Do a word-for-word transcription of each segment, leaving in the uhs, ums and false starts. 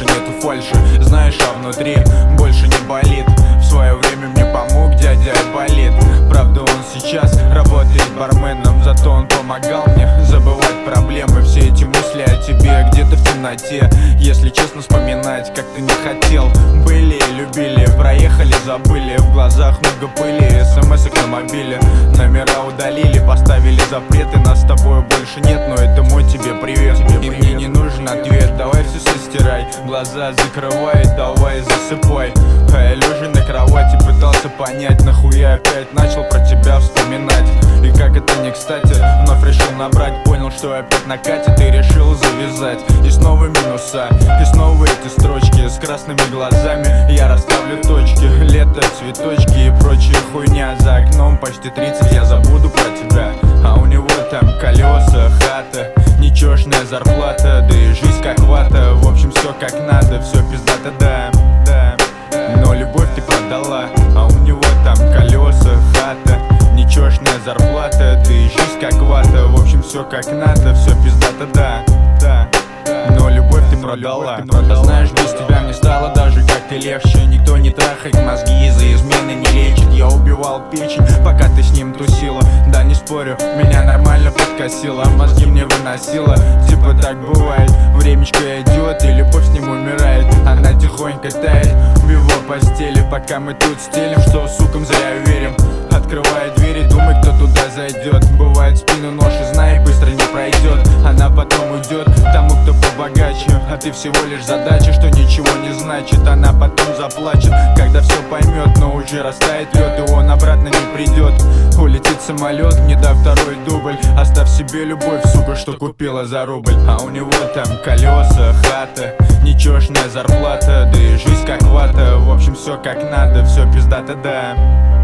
больше нету фальши. Знаешь, а внутри больше не болит. В свое время мне помог дядя Айболит. Правда, он сейчас работает барменом, зато он помогал мне забывать проблемы. Все эти мысли о тебе где-то в темноте, если честно вспоминать, как ты не хотел. Были, любили, проехали, забыли. В глазах много пыли, смс-ок на мобиле. Номера удалили, поставили запреты. Нас с тобой больше нет, но это мой тебе привет. И мне не нужен ответ, давай все состирай. Глаза закрывай, давай засыпай. А я лежа на кровати пытался понять, нахуя опять начал про тебя вспоминать. И как это не кстати, вновь решил набрать. Понял, что опять накатит и решил завязать. И снова минуса, и снова эти строчки с красными глазами. Я расставлю точки, лето, цветочки и прочая хуйня. За окном почти тридцать, я забуду про тебя. А у него там колеса, хата, ничешная зарплата, да и жизнь как вата. В общем, все как надо, все пиздато, да, да. Но любовь ты продала, а у него там колеса, хата, ничешная зарплата, да и жизнь как вата. В общем, все как надо, все пиздато, да, да. Но любовь ты продала. А знаешь, без тебя мне стало даже как-то легче. Никто не трахает мозги, за измены не лечит. Я убивал печень, пока ты с ним тусила. Да, не спорю, меня нормально подкосило, мозги мне выносила. Типа так бывает, времечко идет и любовь с ним умирает. Она тихонько тает в его постели, пока мы тут стелим, что сукам зря верим. Открывай двери, думай, кто туда зайдет. Бывает, спину нож и знай, быстро не пройдет. Она потом уйдет тому, кто побогаче. А ты всего лишь задача, что ничего не значит. Она потом заплачет, когда все поймет. Но уже растает лед, и он обратно не придет. Улетит самолет, не дав второй дубль. Оставь себе любовь, сука, что купила за рубль. А у него там колеса, хата, ничешная зарплата, да и жизнь как вата. В общем, все как надо, все пиздато, да.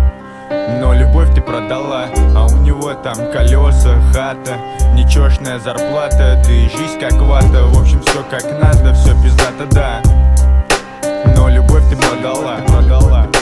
Но любовь ты продала, а у него там колеса, хата, ничешная зарплата, да и жизнь как вата. В общем, все как надо, все пиздато, да. Но любовь ты продала, продала.